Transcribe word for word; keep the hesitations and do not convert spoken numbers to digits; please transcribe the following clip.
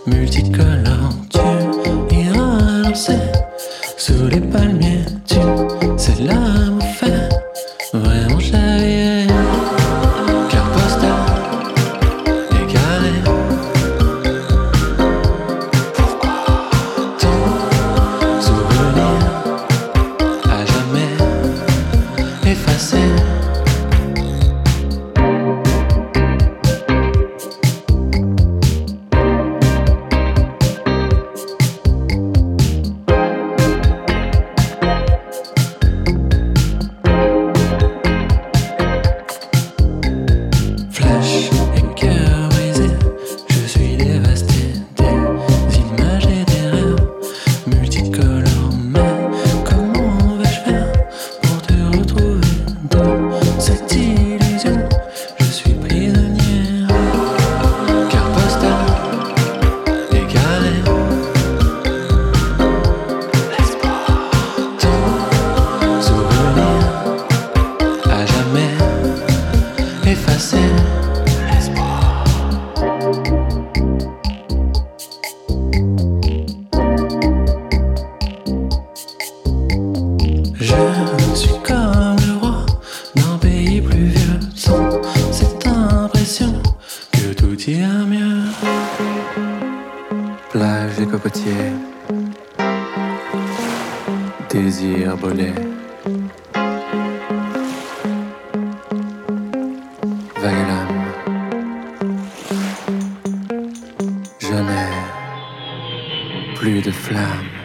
multicolore. Tu iras danser sous les palmiers. Tu sais l'amour fait vraiment chavirer. Carte postale égarée. Ton souvenir à jamais effacé. Flash et cœur brisé, je suis dévasté. Des images et des rêves multicolores. Mais comment vais-je faire pour te retrouver dans cette illusion? Je suis prisonnière. Carte postale égarée. Ton souvenir à jamais effacé. Je suis comme le roi d'un pays pluvieux, sans cette impression que tout ira mieux. Plage et cocotiers, désir brûlé, vague à l'âme. Je n'ai plus de flamme.